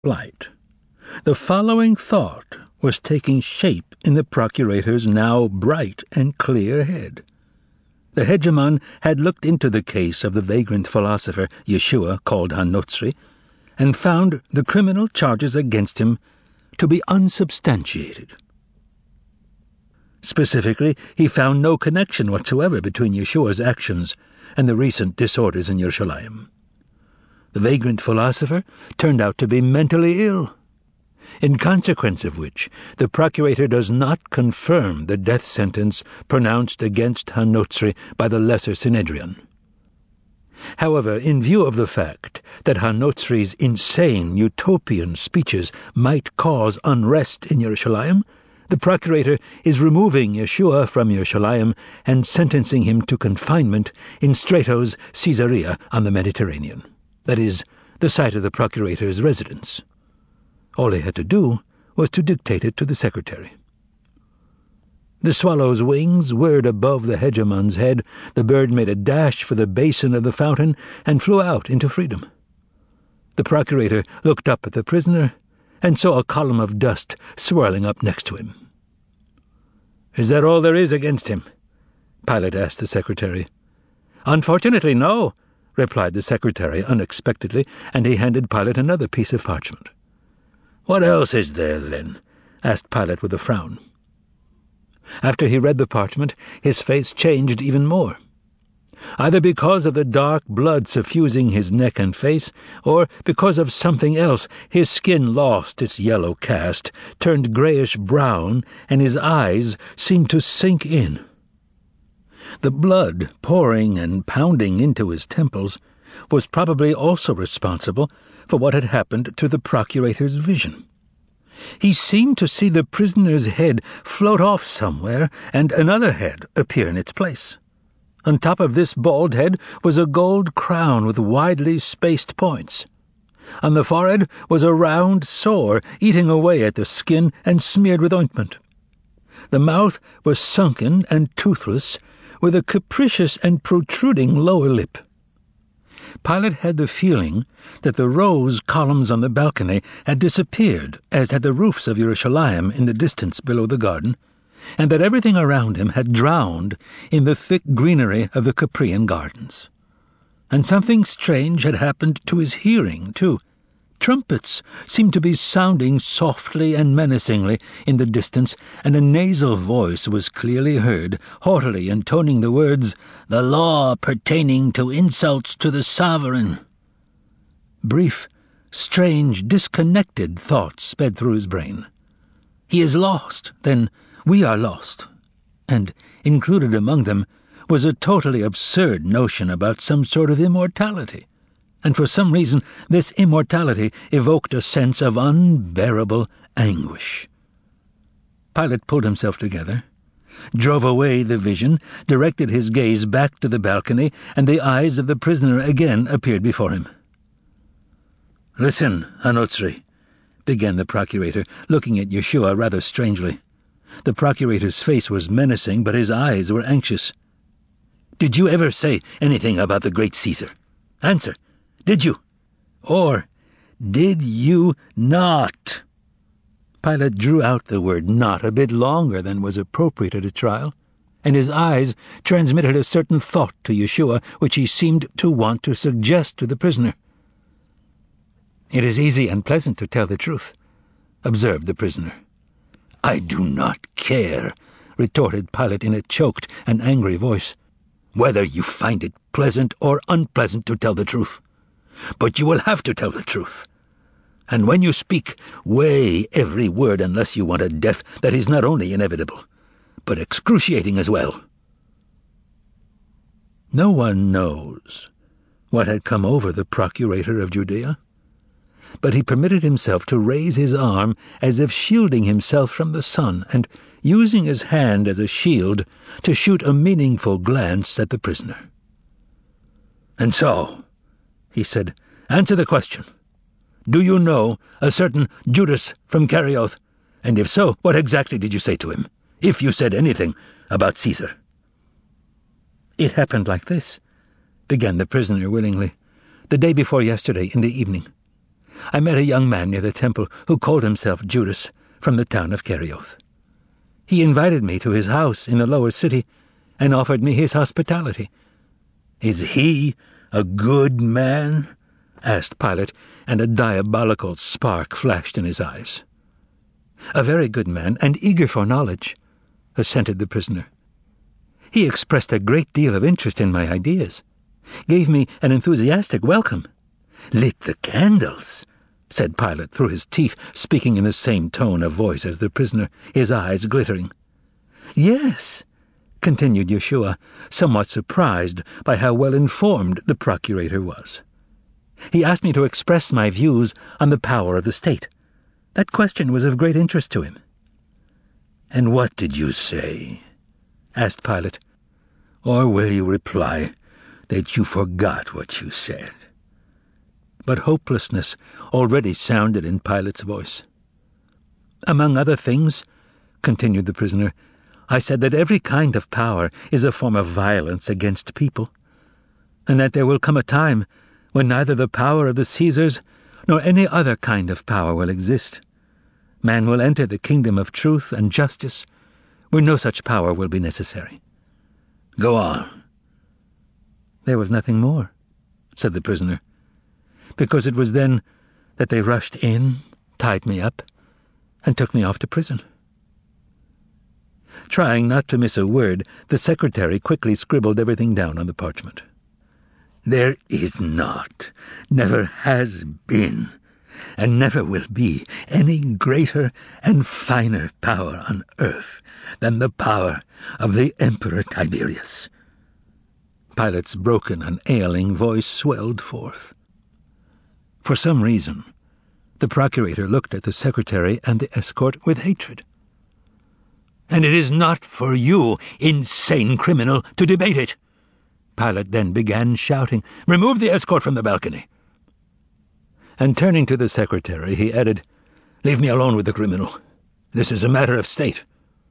flight. The following thought was taking shape in the procurator's now bright and clear head. The hegemon had looked into the case of the vagrant philosopher Yeshua called Hanotsri, and found the criminal charges against him to be unsubstantiated. Specifically, he found no connection whatsoever between Yeshua's actions and the recent disorders in Yerushalayim. The vagrant philosopher turned out to be mentally ill, in consequence of which the procurator does not confirm the death sentence pronounced against Hanotsri by the Lesser Synedrion. However, in view of the fact that Hanotsri's insane utopian speeches might cause unrest in Yerushalayim, the procurator is removing Yeshua from Yerushalayim and sentencing him to confinement in Stratos Caesarea on the Mediterranean, that is, the site of the procurator's residence. All he had to do was to dictate it to the secretary. The swallow's wings whirred above the hegemon's head, the bird made a dash for the basin of the fountain, and flew out into freedom. The procurator looked up at the prisoner, and saw a column of dust swirling up next to him. "Is that all there is against him?" Pilate asked the secretary. "Unfortunately, no," replied the secretary unexpectedly, and he handed Pilate another piece of parchment. "What else is there, then?" asked Pilate with a frown. After he read the parchment, his face changed even more. Either because of the dark blood suffusing his neck and face, or because of something else, his skin lost its yellow cast, turned grayish-brown, and his eyes seemed to sink in. The blood pouring and pounding into his temples was probably also responsible for what had happened to the procurator's vision. He seemed to see the prisoner's head float off somewhere and another head appear in its place. On top of this bald head was a gold crown with widely spaced points. On the forehead was a round sore eating away at the skin and smeared with ointment. The mouth was sunken and toothless, with a capricious and protruding lower lip. Pilate had the feeling that the rose columns on the balcony had disappeared, as had the roofs of Yerushalayim in the distance below the garden, and that everything around him had drowned in the thick greenery of the Caprean gardens. And something strange had happened to his hearing, too. Trumpets seemed to be sounding softly and menacingly in the distance, and a nasal voice was clearly heard, haughtily intoning the words, "The law pertaining to insults to the sovereign." Brief, strange, disconnected thoughts sped through his brain. He is lost, then we are lost. And included among them was a totally absurd notion about some sort of immortality. And for some reason this immortality evoked a sense of unbearable anguish. Pilate pulled himself together, drove away the vision, directed his gaze back to the balcony, and the eyes of the prisoner again appeared before him. "Listen, Hanotsri," began the procurator, looking at Yeshua rather strangely. The procurator's face was menacing, but his eyes were anxious. "Did you ever say anything about the great Caesar? Answer. Did you? Or did you not?" Pilate drew out the word "not" a bit longer than was appropriate at a trial, and his eyes transmitted a certain thought to Yeshua which he seemed to want to suggest to the prisoner. "It is easy and pleasant to tell the truth," observed the prisoner. "I do not care," retorted Pilate in a choked and angry voice, "whether you find it pleasant or unpleasant to tell the truth. But you will have to tell the truth. And when you speak, weigh every word unless you want a death that is not only inevitable, but excruciating as well." No one knows what had come over the procurator of Judea, but he permitted himself to raise his arm as if shielding himself from the sun, and using his hand as a shield to shoot a meaningful glance at the prisoner. "And so," he said, "answer the question. Do you know a certain Judas from Kerioth? And if so, what exactly did you say to him, if you said anything about Caesar?" "It happened like this," began the prisoner willingly. "The day before yesterday, in the evening, I met a young man near the temple who called himself Judas, from the town of Kerioth. He invited me to his house in the lower city and offered me his hospitality. "Is he a good man?" asked Pilate, and a diabolical spark flashed in his eyes. "A very good man, and eager for knowledge," assented the prisoner. "He expressed a great deal of interest in my ideas, gave me an enthusiastic welcome." "Lit the candles?" said Pilate through his teeth, speaking in the same tone of voice as the prisoner, his eyes glittering. "Yes," continued Yeshua, somewhat surprised by how well informed the procurator was. "He asked me to express my views on the power of the state. That question was of great interest to him." "And what did you say?" asked Pilate. "Or will you reply that you forgot what you said?" But hopelessness already sounded in Pilate's voice. "Among other things," continued the prisoner, "I said that every kind of power is a form of violence against people, and that there will come a time when neither the power of the Caesars nor any other kind of power will exist. Man will enter the kingdom of truth and justice, where no such power will be necessary." "Go on." "There was nothing more," said the prisoner, "because it was then that they rushed in, tied me up, and took me off to prison." Trying not to miss a word, the secretary quickly scribbled everything down on the parchment. "There is not, never has been, and never will be any greater and finer power on earth than the power of the Emperor Tiberius." Pilate's broken and ailing voice swelled forth. For some reason, the procurator looked at the secretary and the escort with hatred. "And it is not for you, insane criminal, to debate it." Pilate then began shouting, "Remove the escort from the balcony." And turning to the secretary, he added, "Leave me alone with the criminal. This is a matter of state."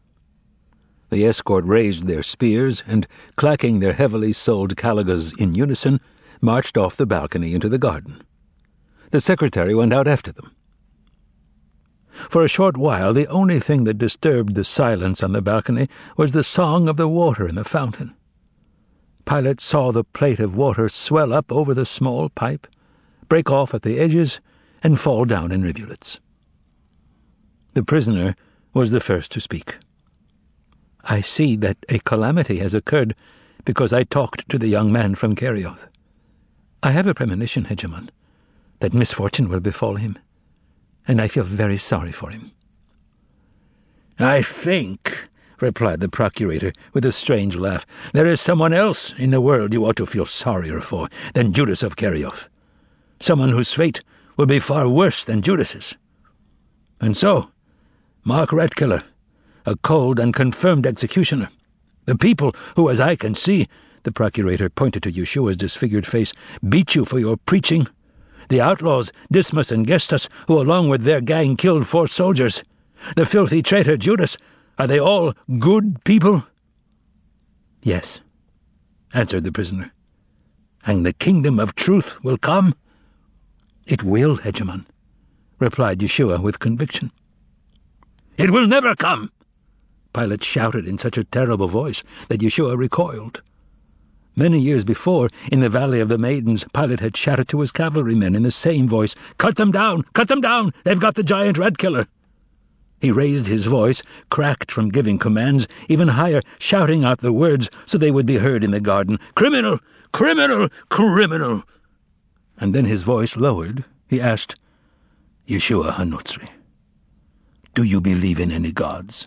The escort raised their spears and, clacking their heavily soled caligas in unison, marched off the balcony into the garden. The secretary went out after them. For a short while, the only thing that disturbed the silence on the balcony was the song of the water in the fountain. Pilate saw the plate of water swell up over the small pipe, break off at the edges, and fall down in rivulets. The prisoner was the first to speak. "I see that a calamity has occurred because I talked to the young man from Kerioth. I have a premonition, Hegemon, that misfortune will befall him, and I feel very sorry for him." "I think," replied the procurator with a strange laugh, "there is someone else in the world you ought to feel sorrier for than Judas of Kerioth. Someone whose fate will be far worse than Judas's. And so, Mark Redkiller, a cold and confirmed executioner. The people who, as I can see," the procurator pointed to Yeshua's disfigured face, "beat you for your preaching. The outlaws, Dismas and Gestas, who along with their gang killed 4 soldiers. The filthy traitor Judas, are they all good people?" "Yes," answered the prisoner. "And the kingdom of truth will come?" "It will, Hegemon," replied Yeshua with conviction. "It will never come!" Pilate shouted in such a terrible voice that Yeshua recoiled. Many years before, in the Valley of the Maidens, Pilate had shouted to his cavalrymen in the same voice, "Cut them down! Cut them down! They've got the giant rat-killer!" He raised his voice, cracked from giving commands, even higher, shouting out the words so they would be heard in the garden, "Criminal! Criminal! Criminal!" And then his voice lowered. He asked, "Yeshua HaNotzri, do you believe in any gods?"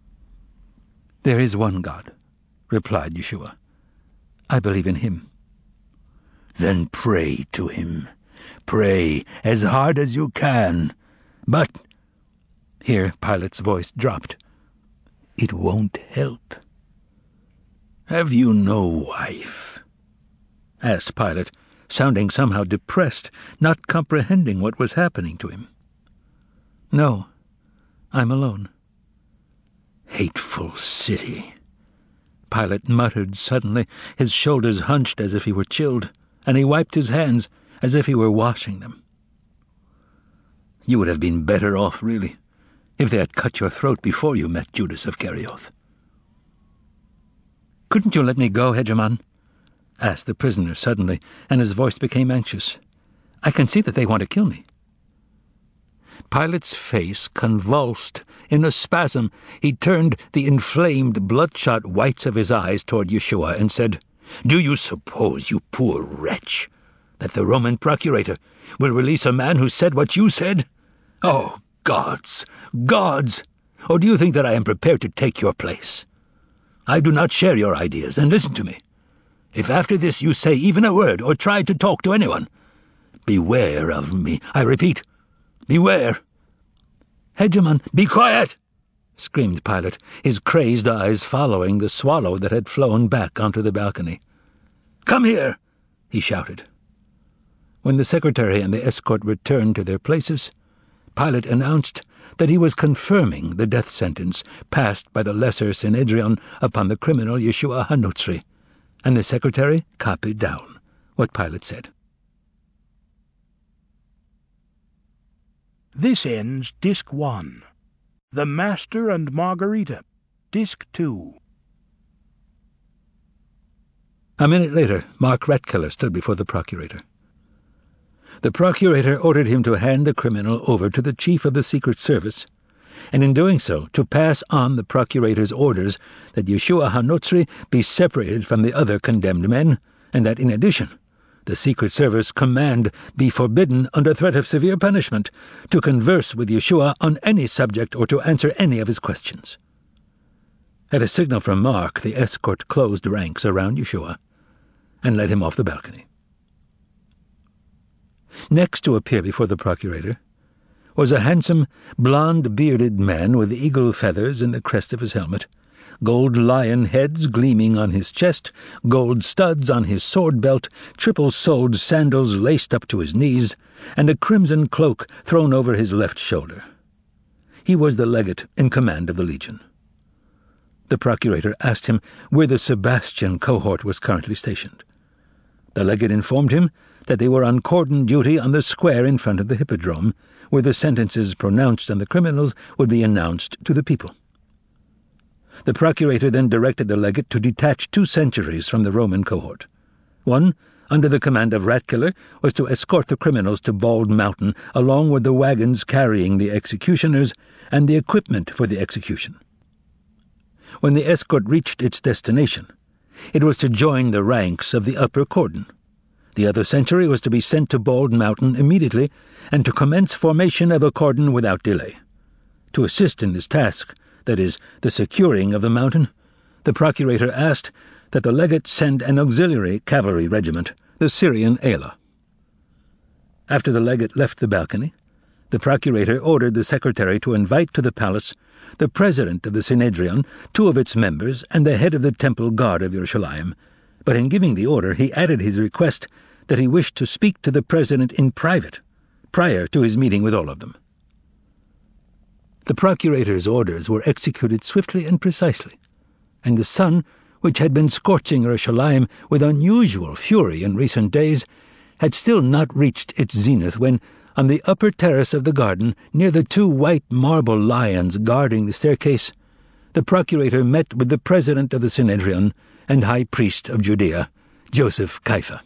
"There is one God," replied Yeshua. "I believe in him." "Then pray to him. Pray as hard as you can. But," here Pilate's voice dropped, "it won't help." "Have you no wife?" asked Pilate, sounding somehow depressed, not comprehending what was happening to him. "No, I'm alone." "Hateful city," Pilate muttered suddenly, his shoulders hunched as if he were chilled, and he wiped his hands as if he were washing them. You would have been better off, really, if they had cut your throat before you met Judas of Kerioth. "Couldn't you let me go, Hegemon?" asked the prisoner suddenly, and his voice became anxious. "I can see that they want to kill me." Pilate's face convulsed in a spasm. He turned the inflamed, bloodshot whites of his eyes toward Yeshua and said, "Do you suppose, you poor wretch, that the Roman procurator will release a man who said what you said? Oh, gods, gods! Or do you think that I am prepared to take your place? I do not share your ideas, and listen to me. If after this you say even a word or try to talk to anyone, beware of me. I repeat, beware." "Hegemon, be quiet!" screamed Pilate, his crazed eyes following the swallow that had flown back onto the balcony. "Come here!" he shouted. When the secretary and the escort returned to their places, Pilate announced that he was confirming the death sentence passed by the Lesser Synedrion upon the criminal Yeshua HaNotzri, and the secretary copied down what Pilate said. This ends Disc 1. The Master and Margarita, Disc 2. A minute later, Mark Ratkiller stood before the procurator. The procurator ordered him to hand the criminal over to the chief of the Secret Service, and in doing so to pass on the procurator's orders that Yeshua HaNotzri be separated from the other condemned men, and that in addition the Secret Service command be forbidden under threat of severe punishment to converse with Yeshua on any subject or to answer any of his questions. At a signal from Mark, the escort closed ranks around Yeshua and led him off the balcony. Next to appear before the procurator was a handsome, blonde-bearded man with eagle feathers in the crest of his helmet, gold lion heads gleaming on his chest, gold studs on his sword belt, triple-soled sandals laced up to his knees, and a crimson cloak thrown over his left shoulder. He was the legate in command of the legion. The procurator asked him where the Sebastian cohort was currently stationed. The legate informed him that they were on cordon duty on the square in front of the Hippodrome, where the sentences pronounced on the criminals would be announced to the people. The procurator then directed the legate to detach 2 centuries from the Roman cohort. One, under the command of Ratkiller, was to escort the criminals to Bald Mountain, along with the wagons carrying the executioners and the equipment for the execution. When the escort reached its destination, it was to join the ranks of the upper cordon. The other century was to be sent to Bald Mountain immediately and to commence formation of a cordon without delay. To assist in this task, that is, the securing of the mountain, the procurator asked that the legate send an auxiliary cavalry regiment, the Syrian Elah. After the legate left the balcony, the procurator ordered the secretary to invite to the palace the president of the Synedrion, 2 of its members, and the head of the temple guard of Yerushalayim, but in giving the order he added his request that he wished to speak to the president in private, prior to his meeting with all of them. The procurator's orders were executed swiftly and precisely, and the sun, which had been scorching Yerushalayim with unusual fury in recent days, had still not reached its zenith when, on the upper terrace of the garden, near the 2 white marble lions guarding the staircase, the procurator met with the president of the Synedrion and high priest of Judea, Joseph Kaifa.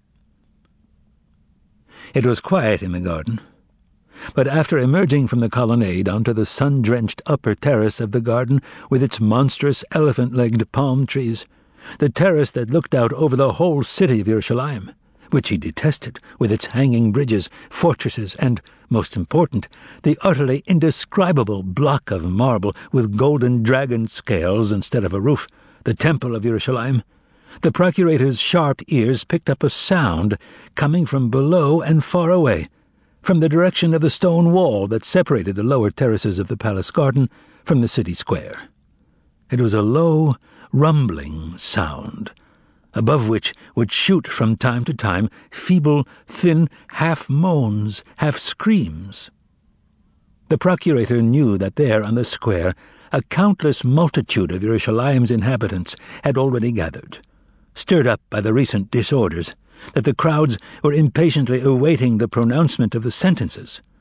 It was quiet in the garden, but after emerging from the colonnade onto the sun-drenched upper terrace of the garden with its monstrous elephant-legged palm trees, the terrace that looked out over the whole city of Yerushalayim, which he detested, with its hanging bridges, fortresses, and, most important, the utterly indescribable block of marble with golden dragon scales instead of a roof, the temple of Yerushalayim, the procurator's sharp ears picked up a sound coming from below and far away, from the direction of the stone wall that separated the lower terraces of the palace garden from the city square. It was a low, rumbling sound, above which would shoot from time to time feeble, thin, half-moans, half-screams. The procurator knew that there on the square a countless multitude of Yerushalayim's inhabitants had already gathered, stirred up by the recent disorders, that the crowds were impatiently awaiting the pronouncement of the sentences,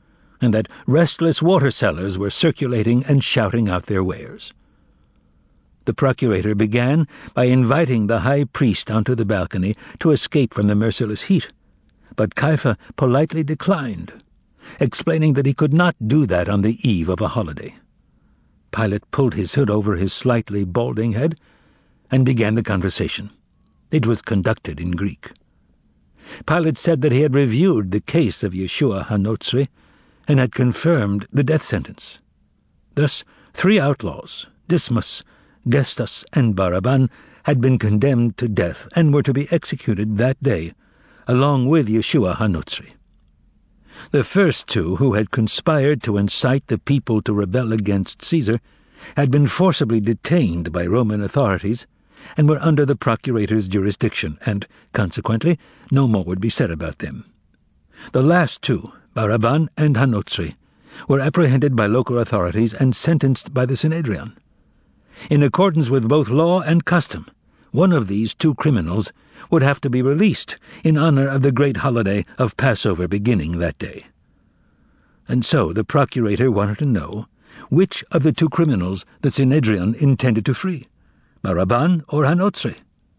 and that restless water sellers were circulating and shouting out their wares. The procurator began by inviting the high priest onto the balcony to escape from the merciless heat, but Caiaphas politely declined, explaining that he could not do that on the eve of a holiday. Pilate pulled his hood over his slightly balding head and began the conversation. It was conducted in Greek. Pilate said that he had reviewed the case of Yeshua HaNotzri and had confirmed the death sentence. Thus, 3 outlaws, Dismas, Gestas, and Baraban, had been condemned to death and were to be executed that day, along with Yeshua HaNotzri. The first 2, who had conspired to incite the people to rebel against Caesar, had been forcibly detained by Roman authorities and were under the procurator's jurisdiction, and, consequently, no more would be said about them. The last 2, Baraban and HaNotzri, were apprehended by local authorities and sentenced by the Synhedrion. In accordance with both law and custom, one of these 2 criminals would have to be released in honor of the great holiday of Passover beginning that day. And so the procurator wanted to know which of the 2 criminals the Synhedrion intended to free, Baraban or HaNotzri.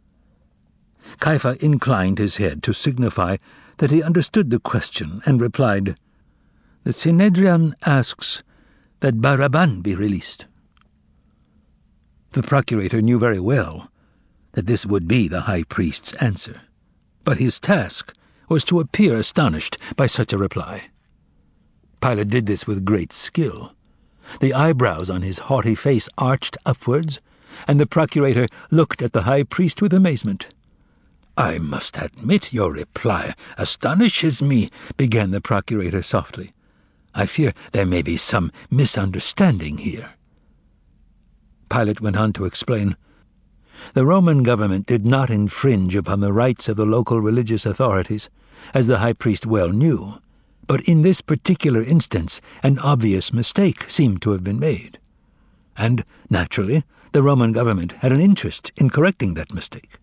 Caiaphas inclined his head to signify that he understood the question and replied, "The Synhedrion asks that Baraban be released." The procurator knew very well that this would be the high priest's answer, but his task was to appear astonished by such a reply. Pilate did this with great skill. The eyebrows on his haughty face arched upwards, and the procurator looked at the high priest with amazement. "I must admit your reply astonishes me," began the procurator softly. "I fear there may be some misunderstanding here." Pilate went on to explain. The Roman government did not infringe upon the rights of the local religious authorities, as the high priest well knew, but in this particular instance an obvious mistake seemed to have been made. And, naturally, the Roman government had an interest in correcting that mistake.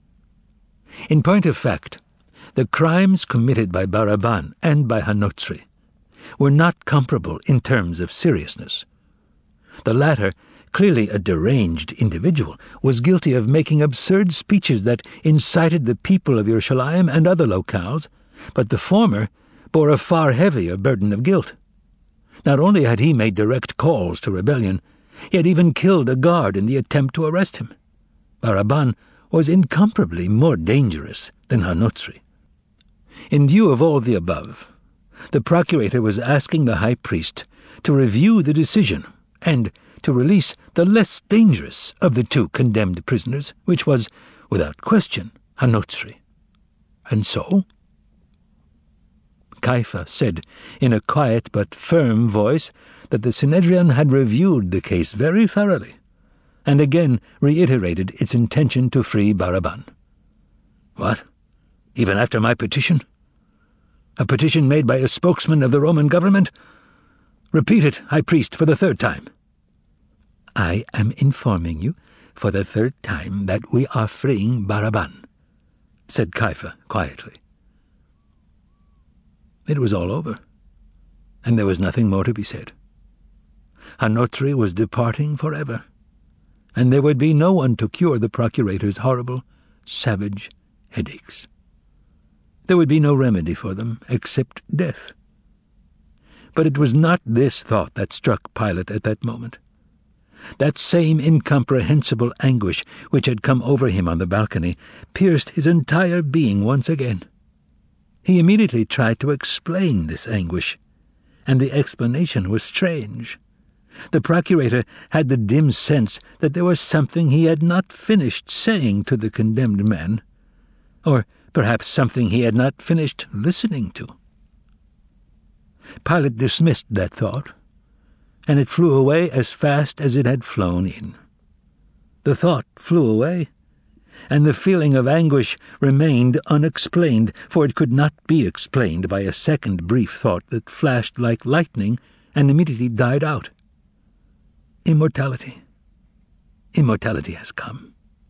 In point of fact, the crimes committed by Baraban and by HaNotzri were not comparable in terms of seriousness. The latter, clearly a deranged individual, was guilty of making absurd speeches that incited the people of Yerushalayim and other locales, but the former bore a far heavier burden of guilt. Not only had he made direct calls to rebellion, he had even killed a guard in the attempt to arrest him. Baraban was incomparably more dangerous than HaNotzri. In view of all the above, the procurator was asking the high priest to review the decision and to release the less dangerous of the 2 condemned prisoners, which was, without question, HaNotzri. And so? Caiaphas said in a quiet but firm voice that the Synhedrion had reviewed the case very thoroughly, and again reiterated its intention to free Baraban. "What? Even after my petition? A petition made by a spokesman of the Roman government? Repeat it, high priest, for the 3rd time." "I am informing you for the 3rd time that we are freeing Baraban," said Caiaphas quietly. It was all over, and there was nothing more to be said. HaNotzri was departing forever, and there would be no one to cure the procurator's horrible, savage headaches. There would be no remedy for them except death. But it was not this thought that struck Pilate at that moment. That same incomprehensible anguish which had come over him on the balcony pierced his entire being once again. He immediately tried to explain this anguish, and the explanation was strange. The procurator had the dim sense that there was something he had not finished saying to the condemned man, or perhaps something he had not finished listening to. Pilate dismissed that thought, and it flew away as fast as it had flown in. The thought flew away, and the feeling of anguish remained unexplained, for it could not be explained by a second brief thought that flashed like lightning and immediately died out. Immortality. Immortality has come.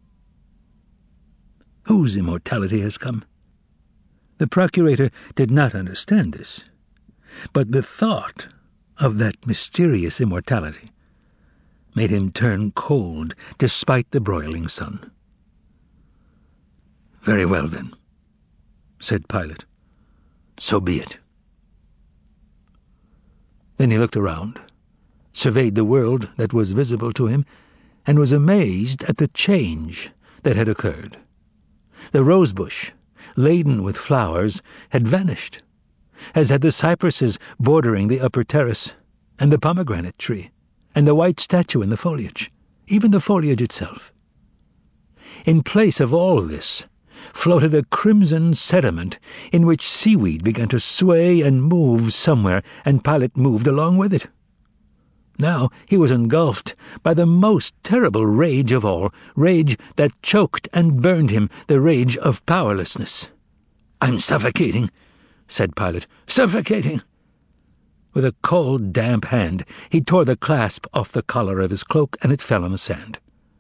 Whose immortality has come? The procurator did not understand this. but the thought of that mysterious immortality made him turn cold despite the broiling sun. "Very well, then," said Pilate. "So be it." Then he looked around, surveyed the world that was visible to him, and was amazed at the change that had occurred. The rosebush, laden with flowers, had vanished, as had the cypresses bordering the upper terrace, and the pomegranate tree, and the white statue in the foliage, even the foliage itself. In place of all this floated a crimson sediment in which seaweed began to sway and move somewhere, and Pilate moved along with it. Now he was engulfed by the most terrible rage of all, rage that choked and burned him, the rage of powerlessness. "I'm suffocating," said Pilate. "Suffocating!" With a cold, damp hand, he tore the clasp off the collar of his cloak, and it fell on the sand.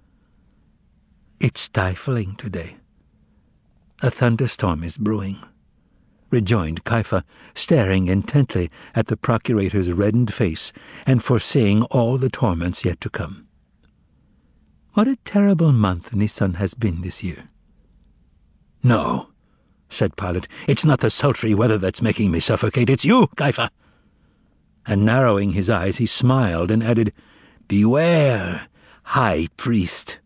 "It's stifling today. A thunderstorm is brewing," rejoined Caiaphas, staring intently at the procurator's reddened face and foreseeing all the torments yet to come. "What a terrible month Nisan has been this year." "No," said Pilate, "it's not the sultry weather that's making me suffocate. It's you, Caiaphas." And narrowing his eyes, he smiled and added, "Beware, high priest."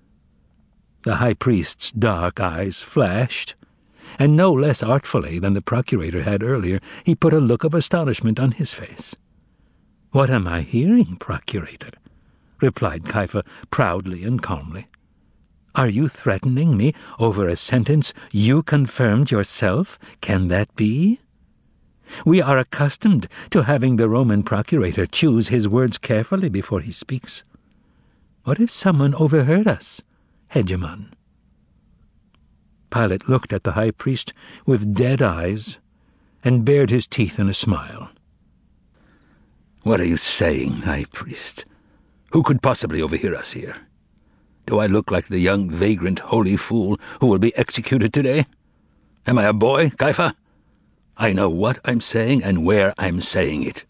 The high priest's dark eyes flashed, and no less artfully than the procurator had earlier, he put a look of astonishment on his face. "What am I hearing, procurator?" replied Caiaphas proudly and calmly. "Are you threatening me over a sentence you confirmed yourself? Can that be? We are accustomed to having the Roman procurator choose his words carefully before he speaks. What if someone overheard us, Hegemon?" Pilate looked at the high priest with dead eyes and bared his teeth in a smile. "What are you saying, high priest? Who could possibly overhear us here? Do I look like the young, vagrant, holy fool who will be executed today? Am I a boy, Caiaphas? I know what I'm saying and where I'm saying it.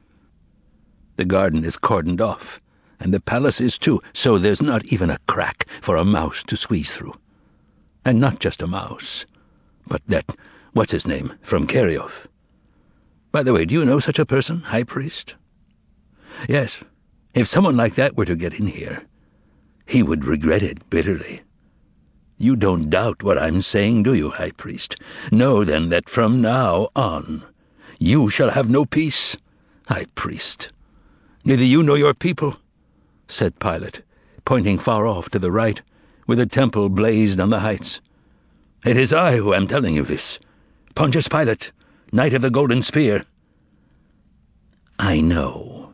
The garden is cordoned off, and the palace is too, so there's not even a crack for a mouse to squeeze through. And not just a mouse, but that, what's-his-name, from Kerioth. By the way, do you know such a person, high priest? Yes, if someone like that were to get in here, he would regret it bitterly. You don't doubt what I'm saying, do you, high priest? Know, then, that from now on you shall have no peace, high priest. Neither you nor your people," said Pilate, pointing far off to the right, where the temple blazed on the heights. "It is I who am telling you this, Pontius Pilate, Knight of the Golden Spear." I know,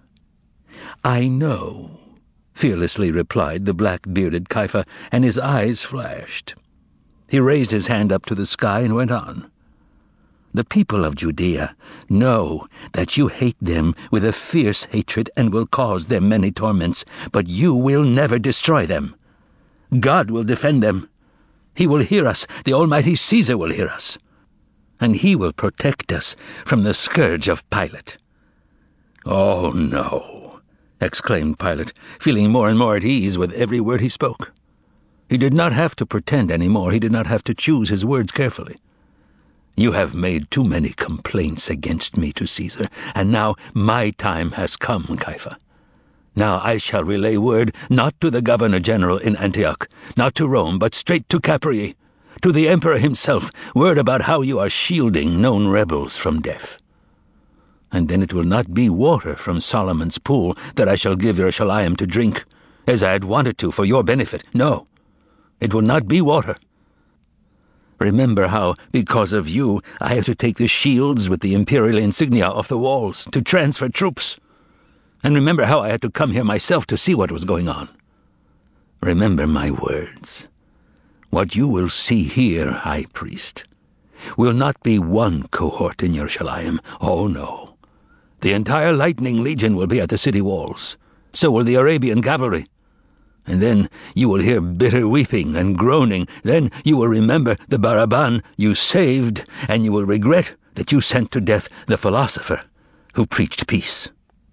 fearlessly replied the black-bearded Caiaphas, and his eyes flashed. He raised his hand up to the sky and went on. "The people of Judea know that you hate them with a fierce hatred and will cause them many torments, but you will never destroy them. God will defend them. He will hear us. The almighty Caesar will hear us. And he will protect us from the scourge of Pilate." "Oh, no," exclaimed Pilate, feeling more and more at ease with every word he spoke. He did not have to pretend any more. He did not have to choose his words carefully. "You have made too many complaints against me to Caesar, and now my time has come, Caiaphas. Now I shall relay word not to the governor-general in Antioch, not to Rome, but straight to Capreae, to the emperor himself, word about how you are shielding known rebels from death. And then it will not be water from Solomon's pool that I shall give Yerushalayim to drink, as I had wanted to for your benefit. No, it will not be water. Remember how, because of you, I had to take the shields with the imperial insignia off the walls to transfer troops. And remember how I had to come here myself to see what was going on. Remember my words. What you will see here, high priest, will not be one cohort in Yerushalayim. Oh, no. The entire lightning legion will be at the city walls. So will the Arabian cavalry. And then you will hear bitter weeping and groaning. Then you will remember the Baraban you saved, and you will regret that you sent to death the philosopher who preached peace."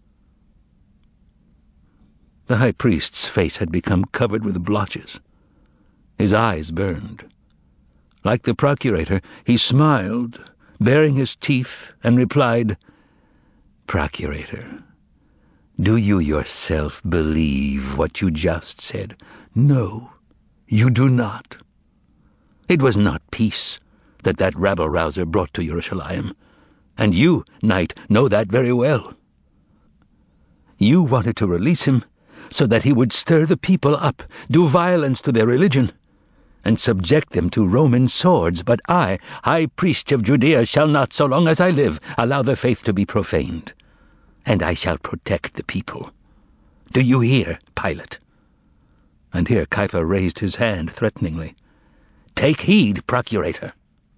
The high priest's face had become covered with blotches. His eyes burned. Like the procurator, he smiled, baring his teeth, and replied, "Procurator, do you yourself believe what you just said?" "No, you do not." "It was not peace that rabble-rouser brought to Jerusalem, and you, knight, know that very well. You wanted to release him so that he would stir the people up, do violence to their religion, and subject them to Roman swords. But I, high priest of Judea, shall not, so long as I live, allow the faith to be profaned, and I shall protect the people. Do you hear, Pilate?" And here Caiaphas raised his hand threateningly. "Take heed, procurator."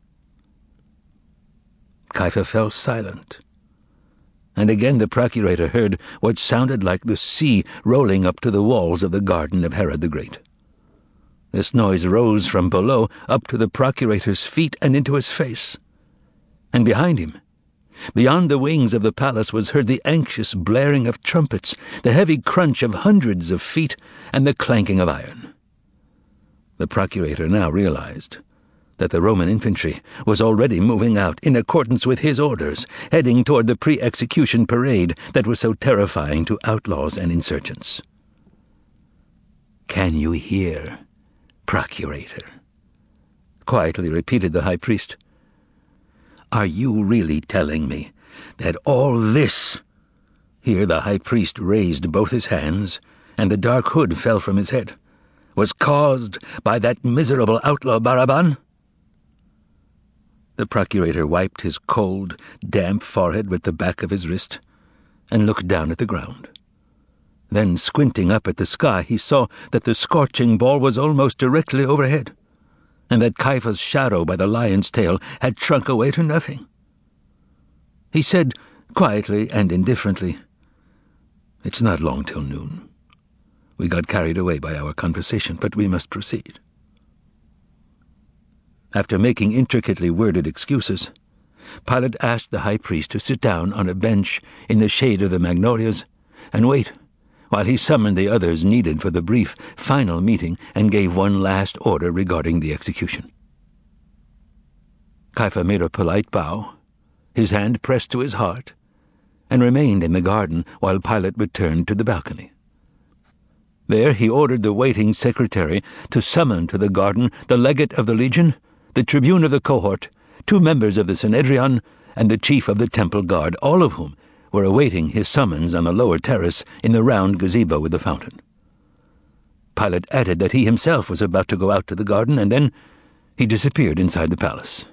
Caiaphas fell silent, and again the procurator heard what sounded like the sea rolling up to the walls of the garden of Herod the Great. This noise rose from below up to the procurator's feet and into his face. And behind him, beyond the wings of the palace, was heard the anxious blaring of trumpets, the heavy crunch of hundreds of feet, and the clanking of iron. The procurator now realized that the Roman infantry was already moving out in accordance with his orders, heading toward the pre-execution parade that was so terrifying to outlaws and insurgents. "Can you hear, procurator?" quietly repeated the high priest. "Are you really telling me that all this—" Here the high priest raised both his hands, and the dark hood fell from his head— "was caused by that miserable outlaw Baraban?" The procurator wiped his cold, damp forehead with the back of his wrist and looked down at the ground. Then, squinting up at the sky, he saw that the scorching ball was almost directly overhead, and that Caiaphas' shadow by the lion's tail had shrunk away to nothing. He said, quietly and indifferently, "It's not long till noon. We got carried away by our conversation, but we must proceed." After making intricately worded excuses, Pilate asked the high priest to sit down on a bench in the shade of the magnolias and wait while he summoned the others needed for the brief final meeting and gave one last order regarding the execution. Caiaphas made a polite bow, his hand pressed to his heart, and remained in the garden while Pilate returned to the balcony. There he ordered the waiting secretary to summon to the garden the legate of the legion, the tribune of the cohort, 2 members of the Sanhedrin, and the chief of the temple guard, all of whom were awaiting his summons on the lower terrace in the round gazebo with the fountain. Pilate added that he himself was about to go out to the garden, and then he disappeared inside the palace.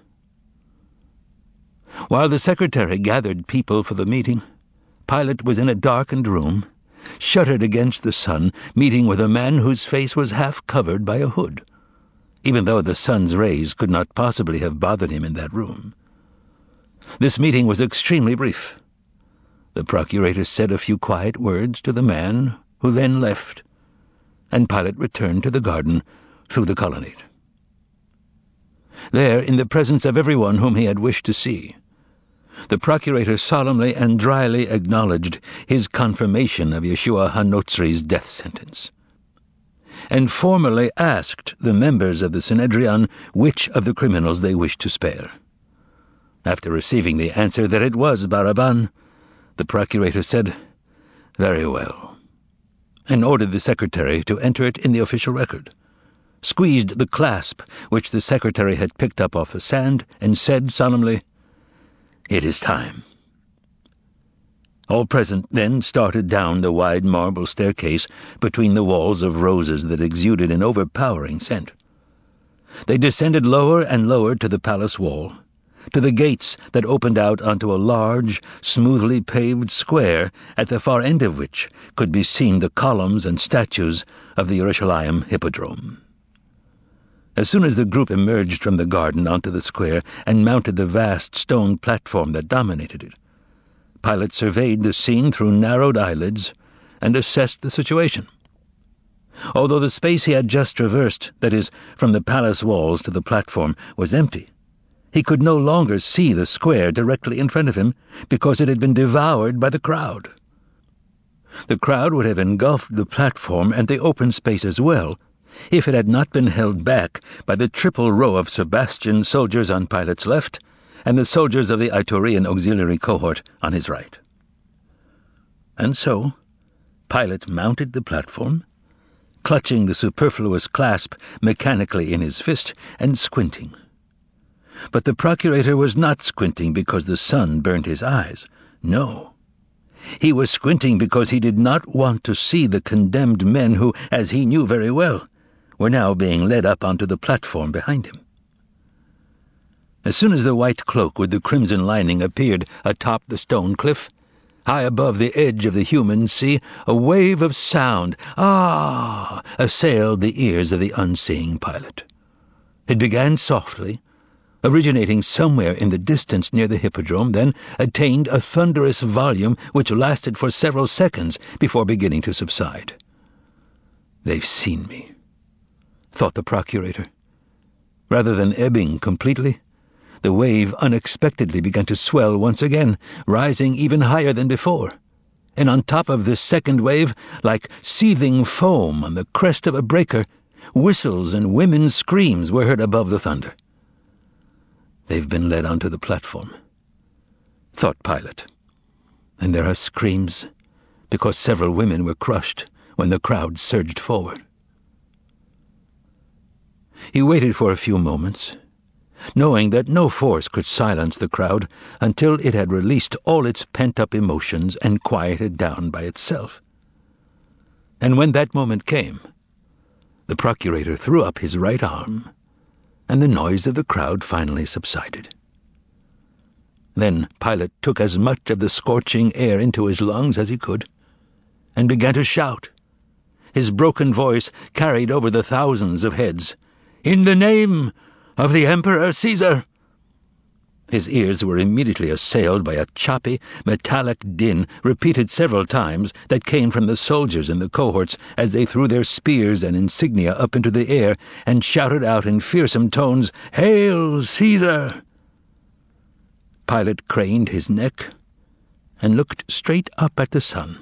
While the secretary gathered people for the meeting, Pilate was in a darkened room, shuttered against the sun, meeting with a man whose face was half covered by a hood, even though the sun's rays could not possibly have bothered him in that room. This meeting was extremely brief. The procurator said a few quiet words to the man, who then left, and Pilate returned to the garden through the colonnade. There, in the presence of everyone whom he had wished to see, the procurator solemnly and dryly acknowledged his confirmation of Yeshua HaNotzri's death sentence, and formally asked the members of the Sanhedrin which of the criminals they wished to spare. After receiving the answer that it was Baraban, the procurator said, "Very well," and ordered the secretary to enter it in the official record, squeezed the clasp which the secretary had picked up off the sand, and said solemnly, "It is time." All present then started down the wide marble staircase between the walls of roses that exuded an overpowering scent. They descended lower and lower to the palace wall, to the gates that opened out onto a large, smoothly paved square, at the far end of which could be seen the columns and statues of the Jerusalem Hippodrome. As soon as the group emerged from the garden onto the square and mounted the vast stone platform that dominated it, Pilate surveyed the scene through narrowed eyelids and assessed the situation. Although the space he had just traversed, that is, from the palace walls to the platform, was empty, He could no longer see the square directly in front of him because it had been devoured by the crowd. The crowd would have engulfed the platform and the open space as well if it had not been held back by the triple row of Sebastian soldiers on Pilate's left and the soldiers of the Iturean auxiliary cohort on his right. And so, Pilate mounted the platform, clutching the superfluous clasp mechanically in his fist and squinting. But the procurator was not squinting because the sun burned his eyes. No. He was squinting because he did not want to see the condemned men who, as he knew very well, were now being led up onto the platform behind him. As soon as the white cloak with the crimson lining appeared atop the stone cliff, high above the edge of the human sea, a wave of sound, assailed the ears of the unseeing Pilate. It began softly, originating somewhere in the distance near the hippodrome, then attained a thunderous volume which lasted for several seconds before beginning to subside. "They've seen me," thought the procurator. Rather than ebbing completely, the wave unexpectedly began to swell once again, rising even higher than before. And on top of this second wave, like seething foam on the crest of a breaker, whistles and women's screams were heard above the thunder. "They've been led onto the platform," thought Pilate. "And there are screams because several women were crushed when the crowd surged forward." He waited for a few moments, knowing that no force could silence the crowd until it had released all its pent-up emotions and quieted down by itself. And when that moment came, the procurator threw up his right arm, and the noise of the crowd finally subsided. Then Pilate took as much of the scorching air into his lungs as he could, and began to shout. His broken voice carried over the thousands of heads, "In the name of the Emperor Caesar!" His ears were immediately assailed by a choppy, metallic din repeated several times that came from the soldiers in the cohorts as they threw their spears and insignia up into the air and shouted out in fearsome tones, "Hail, Caesar!" Pilate craned his neck and looked straight up at the sun.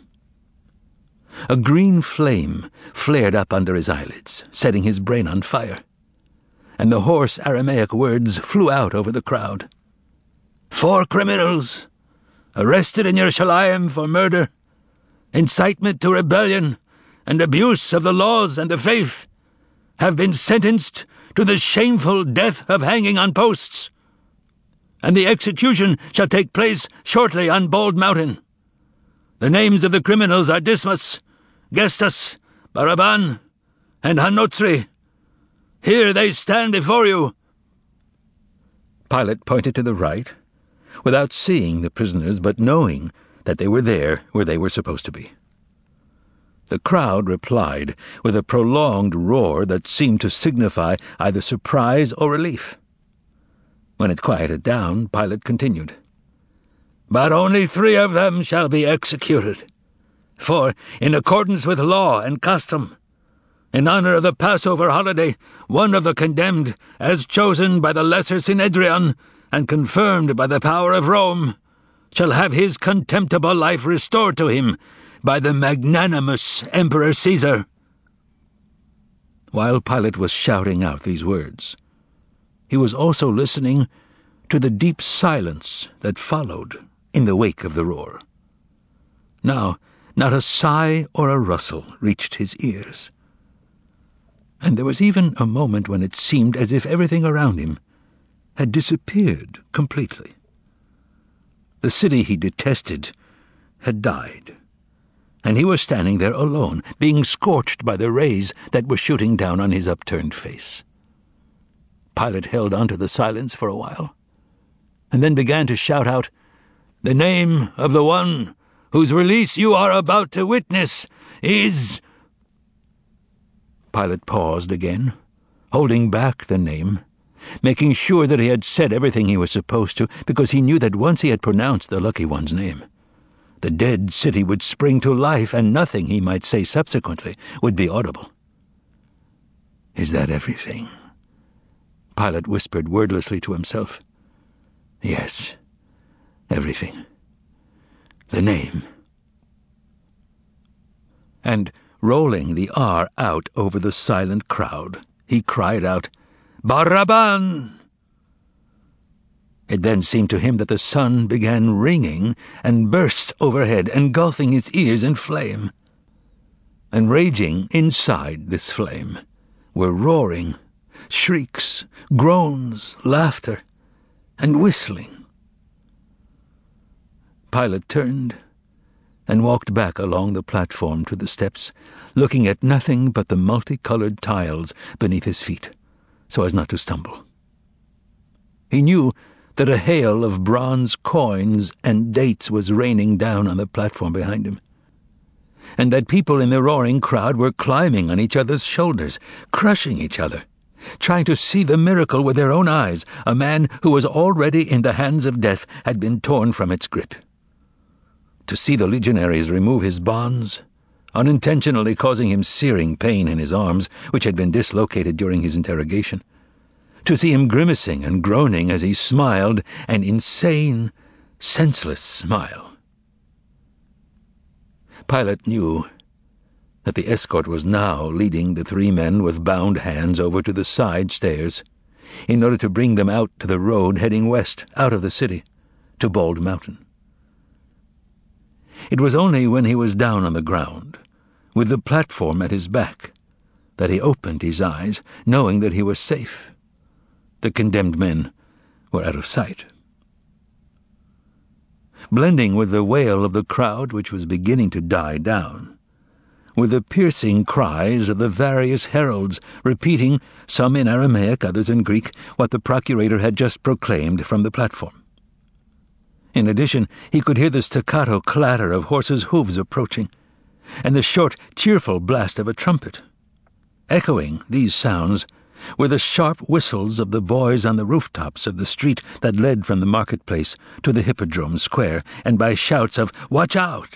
A green flame flared up under his eyelids, setting his brain on fire, and the hoarse Aramaic words flew out over the crowd. 4 criminals, arrested in Yerushalayim for murder, incitement to rebellion, and abuse of the laws and the faith, have been sentenced to the shameful death of hanging on posts, and the execution shall take place shortly on Bald Mountain. The names of the criminals are Dismas, Gestas, Baraban, and Hanotsri. Here they stand before you." Pilate pointed to the right, without seeing the prisoners but knowing that they were there where they were supposed to be. The crowd replied with a prolonged roar that seemed to signify either surprise or relief. When it quieted down, Pilate continued, "But only 3 of them shall be executed. For, in accordance with law and custom, in honor of the Passover holiday, one of the condemned, as chosen by the Lesser Synedrion and confirmed by the power of Rome, shall have his contemptible life restored to him by the magnanimous Emperor Caesar." While Pilate was shouting out these words, he was also listening to the deep silence that followed in the wake of the roar. Now, not a sigh or a rustle reached his ears, and there was even a moment when it seemed as if everything around him had disappeared completely. The city he detested had died, and he was standing there alone, being scorched by the rays that were shooting down on his upturned face. Pilate held on to the silence for a while, and then began to shout out, "The name of the one whose release you are about to witness is—" Pilate paused again, holding back the name, making sure that he had said everything he was supposed to, because he knew that once he had pronounced the lucky one's name, the dead city would spring to life, and nothing he might say subsequently would be audible. "Is that everything?" Pilate whispered wordlessly to himself. Yes, everything. The name. And, rolling the R out over the silent crowd, he cried out, "Baraban!" It then seemed to him that the sun began ringing and burst overhead, engulfing his ears in flame. And raging inside this flame were roaring, shrieks, groans, laughter, and whistling. Pilate turned and walked back along the platform to the steps, looking at nothing but the multicolored tiles beneath his feet, so as not to stumble. He knew that a hail of bronze coins and dates was raining down on the platform behind him, and that people in the roaring crowd were climbing on each other's shoulders, crushing each other, trying to see the miracle with their own eyes. A man who was already in the hands of death had been torn from its grip. To see the legionaries remove his bonds, unintentionally causing him searing pain in his arms, which had been dislocated during his interrogation. To see him grimacing and groaning as he smiled, an insane, senseless smile. Pilate knew that the escort was now leading the 3 men with bound hands over to the side stairs in order to bring them out to the road heading west, out of the city, to Bald Mountain. It was only when he was down on the ground, with the platform at his back, that he opened his eyes, knowing that he was safe. The condemned men were out of sight. Blending with the wail of the crowd which was beginning to die down, with the piercing cries of the various heralds, repeating, some in Aramaic, others in Greek, what the procurator had just proclaimed from the platform. In addition, he could hear the staccato clatter of horses' hooves approaching, and the short, cheerful blast of a trumpet. Echoing these sounds were the sharp whistles of the boys on the rooftops of the street that led from the marketplace to the Hippodrome Square, and by shouts of, "Watch out!"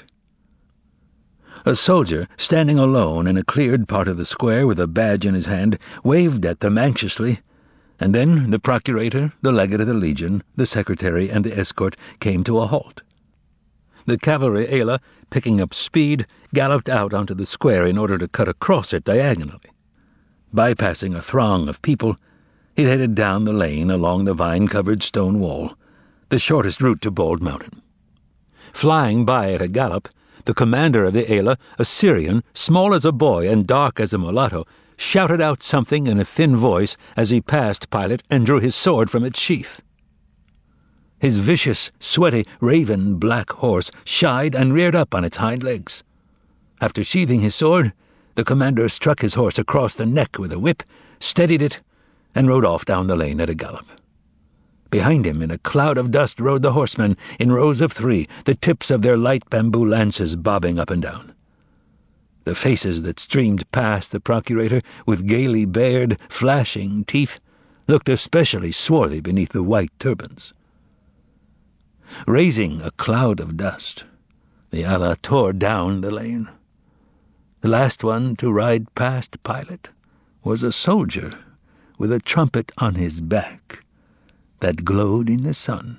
A soldier, standing alone in a cleared part of the square with a badge in his hand, waved at them anxiously, and then the procurator, the legate of the legion, the secretary, and the escort came to a halt. The cavalry ala, picking up speed, galloped out onto the square in order to cut across it diagonally. Bypassing a throng of people, it headed down the lane along the vine-covered stone wall, the shortest route to Bald Mountain. Flying by at a gallop, the commander of the ala, a Syrian, small as a boy and dark as a mulatto, shouted out something in a thin voice as he passed Pilate and drew his sword from its sheath. His vicious, sweaty, raven-black horse shied and reared up on its hind legs. After sheathing his sword, the commander struck his horse across the neck with a whip, steadied it, and rode off down the lane at a gallop. Behind him, in a cloud of dust, rode the horsemen in rows of 3, the tips of their light bamboo lances bobbing up and down. The faces that streamed past the procurator with gaily bared, flashing teeth looked especially swarthy beneath the white turbans. Raising a cloud of dust, the ala tore down the lane. The last one to ride past Pilate was a soldier with a trumpet on his back that glowed in the sun.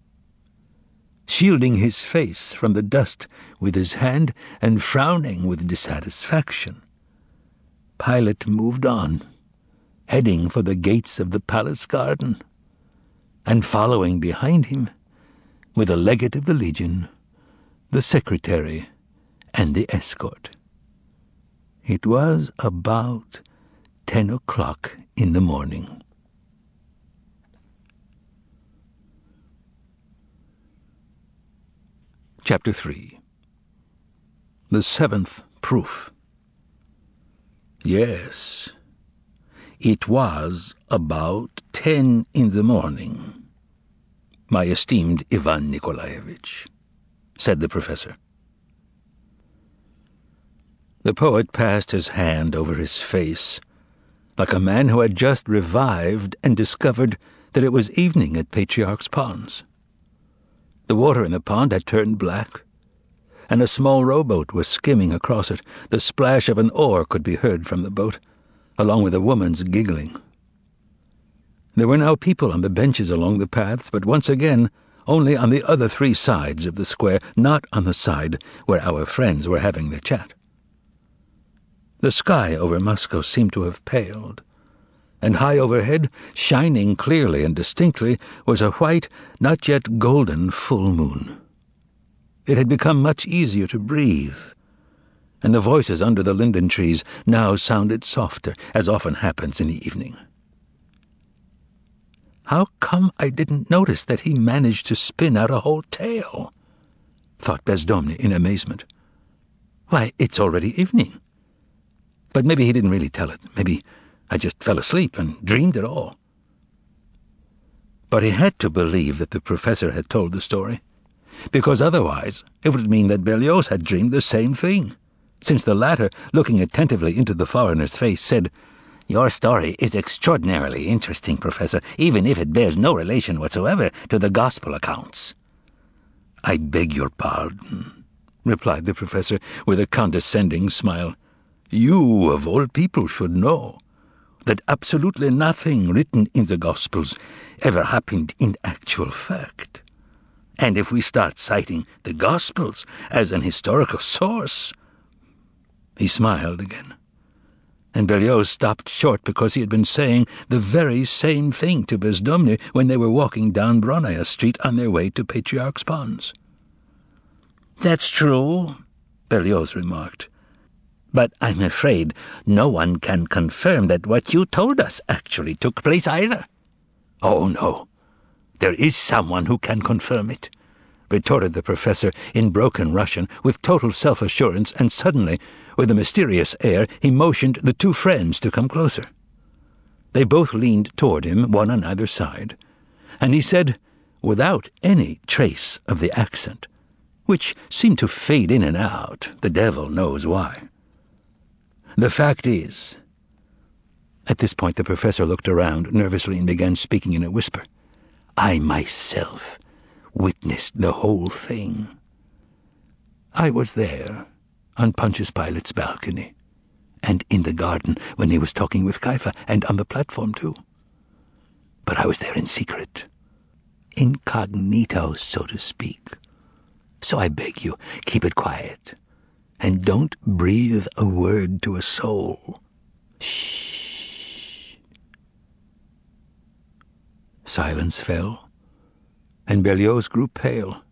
Shielding his face from the dust with his hand and frowning with dissatisfaction, Pilate moved on, heading for the gates of the palace garden, and following behind him were the legate of the legion, the secretary, and the escort. It was about 10 o'clock in the morning. Chapter 3. The 7th Proof. Yes, it was about 10 in the morning, my esteemed Ivan Nikolaevich, said the professor. The poet passed his hand over his face, like a man who had just revived and discovered that it was evening at Patriarch's Ponds. The water in the pond had turned black, and a small rowboat was skimming across it. The splash of an oar could be heard from the boat, along with a woman's giggling. There were now people on the benches along the paths, but once again only on the other 3 sides of the square, not on the side where our friends were having their chat. The sky over Moscow seemed to have paled, and high overhead, shining clearly and distinctly, was a white, not yet golden full moon. It had become much easier to breathe, and the voices under the linden trees now sounded softer, as often happens in the evening. How come I didn't notice that he managed to spin out a whole tale? Thought Bezdomny in amazement. Why, it's already evening. But maybe he didn't really tell it. Maybe I just fell asleep and dreamed it all. But he had to believe that the professor had told the story, because otherwise it would mean that Berlioz had dreamed the same thing, since the latter, looking attentively into the foreigner's face, said, "Your story is extraordinarily interesting, Professor, even if it bears no relation whatsoever to the Gospel accounts." "I beg your pardon," replied the professor with a condescending smile. "You, of all people, should know that absolutely nothing written in the Gospels ever happened in actual fact. And if we start citing the Gospels as an historical source—" He smiled again, and Berlioz stopped short because he had been saying the very same thing to Bezdomny when they were walking down Bronaya Street on their way to Patriarch's Ponds. "That's true," Berlioz remarked. "But I'm afraid no one can confirm that what you told us actually took place either." "Oh, no. There is someone who can confirm it," retorted the professor in broken Russian with total self-assurance, and suddenly, with a mysterious air, he motioned the 2 friends to come closer. They both leaned toward him, one on either side, and he said, without any trace of the accent, which seemed to fade in and out, the devil knows why, "The fact is—" At this point the professor looked around nervously and began speaking in a whisper. "I myself witnessed the whole thing. I was there, on Pontius Pilate's balcony, and in the garden when he was talking with Caiaphas, and on the platform too. But I was there in secret, incognito, so to speak. So I beg you, keep it quiet, and don't breathe a word to a soul. Shh." Silence fell, and Berlioz grew pale.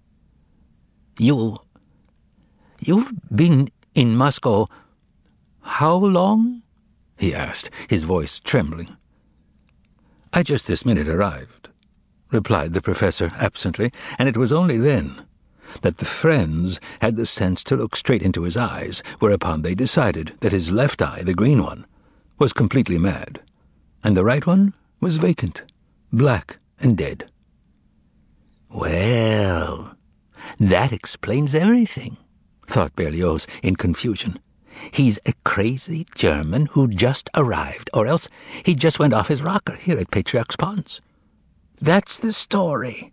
You've been in Moscow how long?" he asked, his voice trembling. "I just this minute arrived," replied the professor absently, and it was only then that the friends had the sense to look straight into his eyes, whereupon they decided that his left eye, the green one, was completely mad, and the right one was vacant, black and dead. "Well, that explains everything," thought Berlioz in confusion. "He's a crazy German who just arrived, or else he just went off his rocker here at Patriarch's Ponds. That's the story."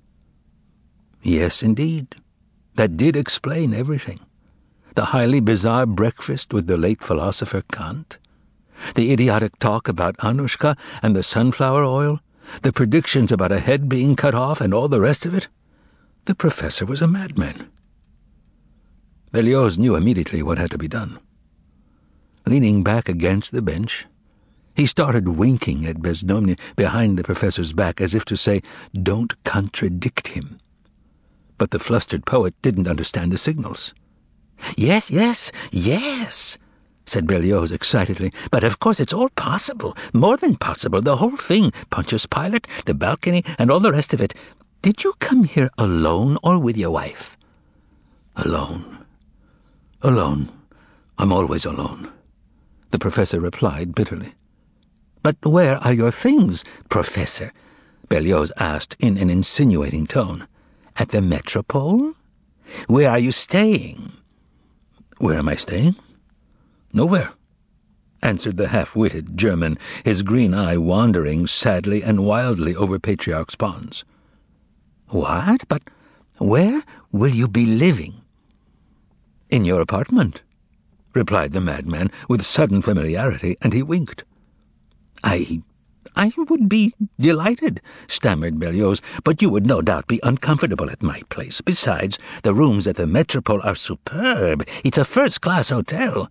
Yes, indeed. That did explain everything. The highly bizarre breakfast with the late philosopher Kant, the idiotic talk about Anushka and the sunflower oil, the predictions about a head being cut off, and all the rest of it. The professor was a madman. Berlioz knew immediately what had to be done. Leaning back against the bench, he started winking at Bezdomny behind the professor's back as if to say, "Don't contradict him." But the flustered poet didn't understand the signals. Yes, said Berlioz excitedly. "But of course it's all possible, more than possible, the whole thing, Pontius Pilate, the balcony, and all the rest of it. Did you come here alone or with your wife?" Alone. I'm always alone," the professor replied bitterly. "But where are your things, Professor?" Berlioz asked in an insinuating tone. "At the Metropole? Where are you staying?" "Where am I staying? Nowhere," answered the half-witted German, his green eye wandering sadly and wildly over Patriarch's Ponds. "What? But where will you be living?" "In your apartment," replied the madman with sudden familiarity, and he winked. I "I would be delighted," stammered Berlioz, "but you would no doubt be uncomfortable at my place. Besides, the rooms at the Metropole are superb. It's a first-class hotel."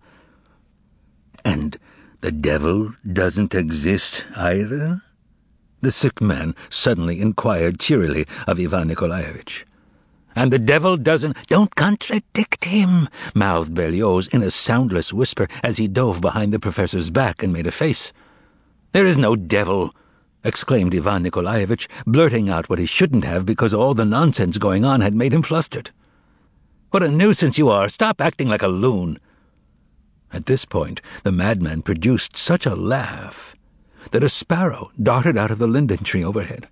"And the devil doesn't exist either?" the sick man suddenly inquired cheerily of Ivan Nikolaevich. "And the devil doesn't—" "Don't contradict him," mouthed Berlioz in a soundless whisper as he dove behind the professor's back and made a face. "There is no devil," exclaimed Ivan Nikolaevich, blurting out what he shouldn't have because all the nonsense going on had made him flustered. "What a nuisance you are! Stop acting like a loon!" At this point, the madman produced such a laugh that a sparrow darted out of the linden tree overhead.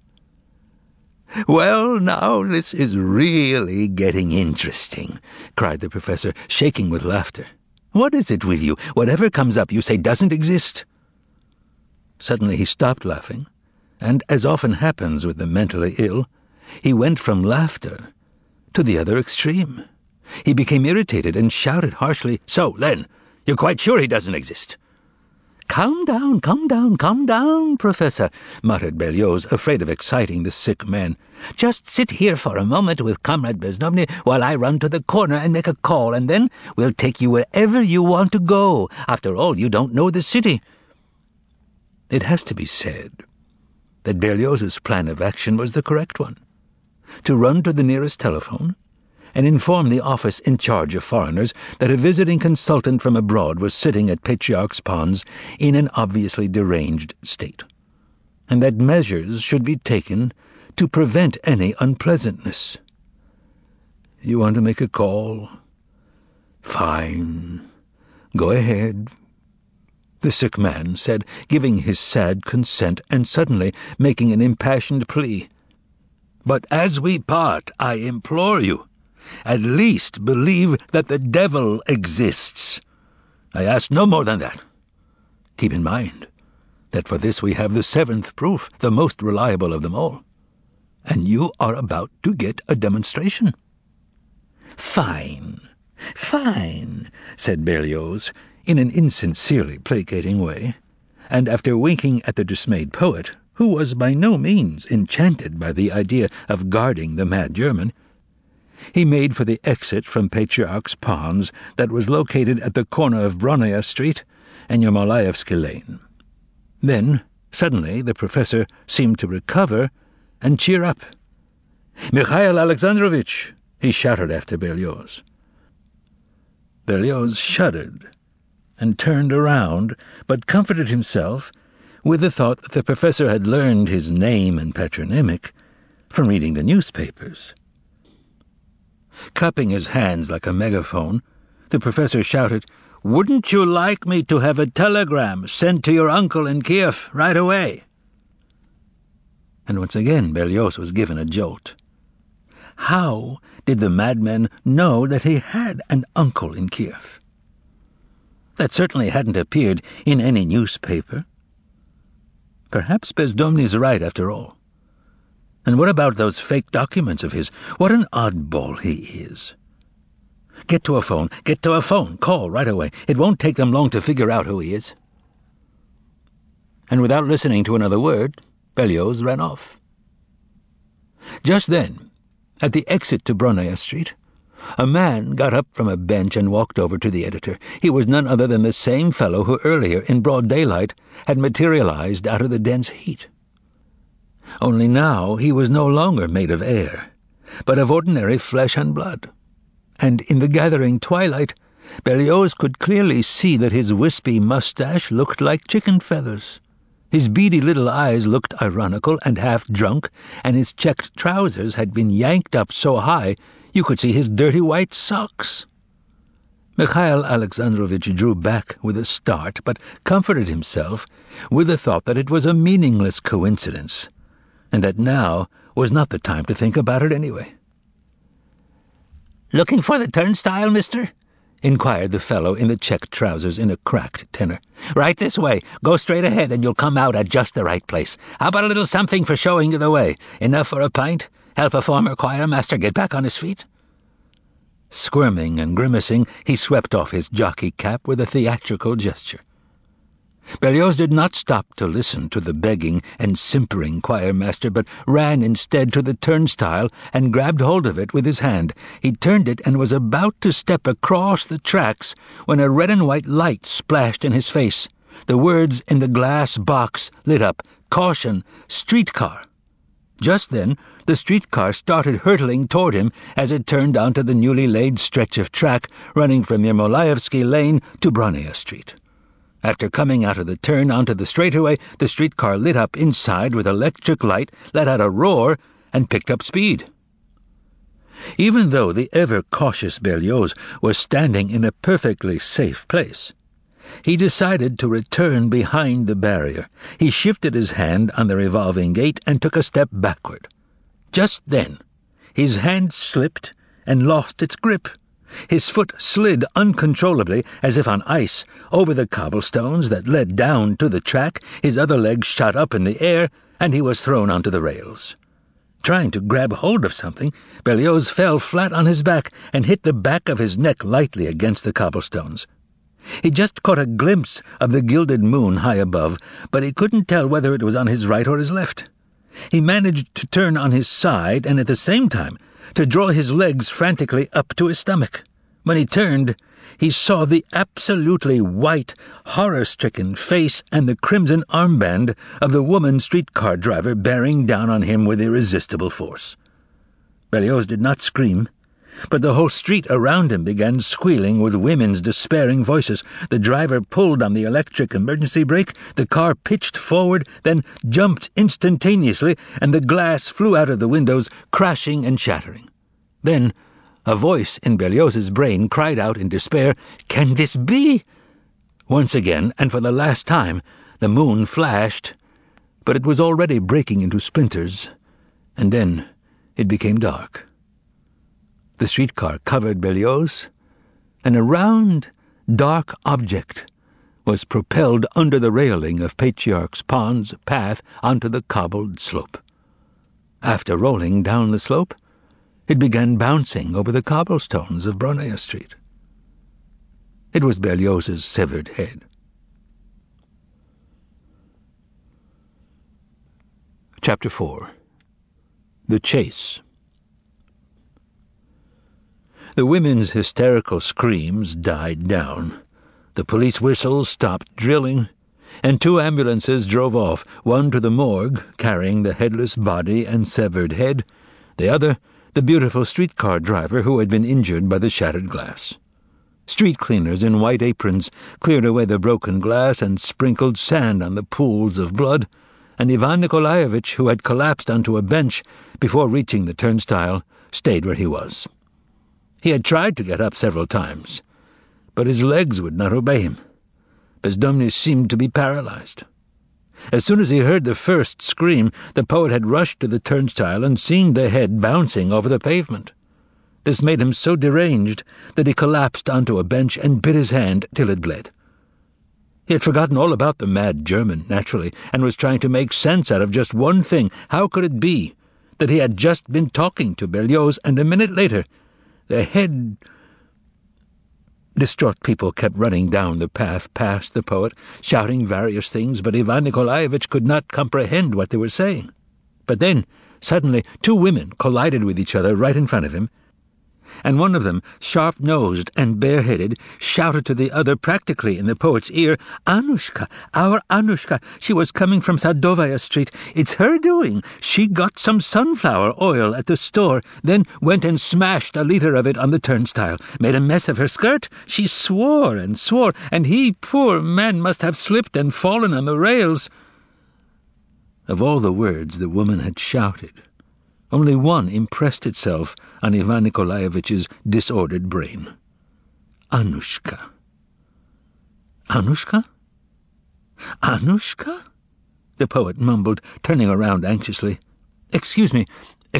"Well, now this is really getting interesting," cried the professor, shaking with laughter. "What is it with you? Whatever comes up you say doesn't exist." Suddenly he stopped laughing, and, as often happens with the mentally ill, he went from laughter to the other extreme. He became irritated and shouted harshly, "So, then, you're quite sure he doesn't exist?" Calm down, Professor," muttered Berlioz, afraid of exciting the sick man. "Just sit here for a moment with Comrade Bezdomny while I run to the corner and make a call, and then we'll take you wherever you want to go. After all, you don't know the city." It has to be said that Berlioz's plan of action was the correct one: to run to the nearest telephone and inform the office in charge of foreigners that a visiting consultant from abroad was sitting at Patriarch's Ponds in an obviously deranged state, and that measures should be taken to prevent any unpleasantness. "You want to make a call? Fine. Go ahead," the sick man said, giving his sad consent and suddenly making an impassioned plea. "But as we part, I implore you, at least believe that the devil exists. I ask no more than that. Keep in mind that for this we have the seventh proof, the most reliable of them all, and you are about to get a demonstration." Fine, said Berlioz, in an insincerely placating way, and after winking at the dismayed poet, who was by no means enchanted by the idea of guarding the mad German, he made for the exit from Patriarch's Ponds that was located at the corner of Bronaya Street and Yermolaevsky Lane. Then, suddenly, the professor seemed to recover and cheer up. "Mikhail Alexandrovich!" he shouted after Berlioz. Berlioz shuddered and turned around, but comforted himself with the thought that the professor had learned his name and patronymic from reading the newspapers. Cupping his hands like a megaphone, the professor shouted, "Wouldn't you like me to have a telegram sent to your uncle in Kiev right away?" And once again Berlioz was given a jolt. How did the madman know that he had an uncle in Kiev? That certainly hadn't appeared in any newspaper. Perhaps Bezdomny's right after all. And what about those fake documents of his? What an oddball he is. Get to a phone, call right away. It won't take them long to figure out who he is. And without listening to another word, Berlioz ran off. Just then, at the exit to Bronaya Street, a man got up from a bench and walked over to the editor. He was none other than the same fellow who earlier, in broad daylight, had materialized out of the dense heat. Only now he was no longer made of air, but of ordinary flesh and blood. And in the gathering twilight, Berlioz could clearly see that his wispy mustache looked like chicken feathers. His beady little eyes looked ironical and half-drunk, and his checked trousers had been yanked up so high you could see his dirty white socks. Mikhail Alexandrovich drew back with a start, but comforted himself with the thought that it was a meaningless coincidence, and that now was not the time to think about it anyway. "Looking for the turnstile, mister?" inquired the fellow in the checked trousers in a cracked tenor. "Right this way. Go straight ahead and you'll come out at just the right place. How about a little something for showing you the way? Enough for a pint? Help a former choir master get back on his feet?" Squirming and grimacing, he swept off his jockey cap with a theatrical gesture. Berlioz did not stop to listen to the begging and simpering choirmaster, but ran instead to the turnstile and grabbed hold of it with his hand. He turned it and was about to step across the tracks when a red and white light splashed in his face. The words in the glass box lit up. "Caution! Streetcar!" Just then, the streetcar started hurtling toward him as it turned onto the newly laid stretch of track running from Yermolaevsky Lane to Bronea Street. After coming out of the turn onto the straightaway, the streetcar lit up inside with electric light, let out a roar, and picked up speed. Even though the ever-cautious Berlioz was standing in a perfectly safe place, he decided to return behind the barrier. He shifted his hand on the revolving gate and took a step backward. Just then, his hand slipped and lost its grip. His foot slid uncontrollably, as if on ice, over the cobblestones that led down to the track. His other leg shot up in the air, and he was thrown onto the rails. Trying to grab hold of something, Berlioz fell flat on his back and hit the back of his neck lightly against the cobblestones. He just caught a glimpse of the gilded moon high above, but he couldn't tell whether it was on his right or his left. He managed to turn on his side and at the same time to draw his legs frantically up to his stomach. When he turned, he saw the absolutely white, horror-stricken face and the crimson armband of the woman streetcar driver bearing down on him with irresistible force. Berlioz did not scream, but the whole street around him began squealing with women's despairing voices. The driver pulled on the electric emergency brake, the car pitched forward, then jumped instantaneously, and the glass flew out of the windows, crashing and shattering. Then a voice in Berlioz's brain cried out in despair, "Can this be?" Once again, and for the last time, the moon flashed, but it was already breaking into splinters, and then it became dark. The streetcar covered Berlioz, and a round, dark object was propelled under the railing of Patriarch's Pond's path onto the cobbled slope. After rolling down the slope, it began bouncing over the cobblestones of Bronea Street. It was Berlioz's severed head. Chapter 4. The Chase. The women's hysterical screams died down. The police whistles stopped drilling, and 2 ambulances drove off, one to the morgue, carrying the headless body and severed head, the other the beautiful streetcar driver who had been injured by the shattered glass. Street cleaners in white aprons cleared away the broken glass and sprinkled sand on the pools of blood, and Ivan Nikolaevich, who had collapsed onto a bench before reaching the turnstile, stayed where he was. He had tried to get up several times, but his legs would not obey him. Bezdomny seemed to be paralyzed. As soon as he heard the first scream, the poet had rushed to the turnstile and seen the head bouncing over the pavement. This made him so deranged that he collapsed onto a bench and bit his hand till it bled. He had forgotten all about the mad German, naturally, and was trying to make sense out of just one thing. How could it be that he had just been talking to Berlioz, and a minute later the head... Distraught people kept running down the path past the poet, shouting various things, but Ivan Nikolaevich could not comprehend what they were saying. But then, suddenly, 2 women collided with each other right in front of him, and one of them, sharp-nosed and bareheaded, shouted to the other practically in the poet's ear, "Annushka, our Annushka, she was coming from Sadovaya Street. It's her doing. She got some sunflower oil at the store, then went and smashed a liter of it on the turnstile, made a mess of her skirt. She swore and swore, and he, poor man, must have slipped and fallen on the rails." Of all the words the woman had shouted, only one impressed itself on Ivan Nikolaevich's disordered brain. Annushka. Annushka? Annushka? The poet mumbled, turning around anxiously. Excuse me.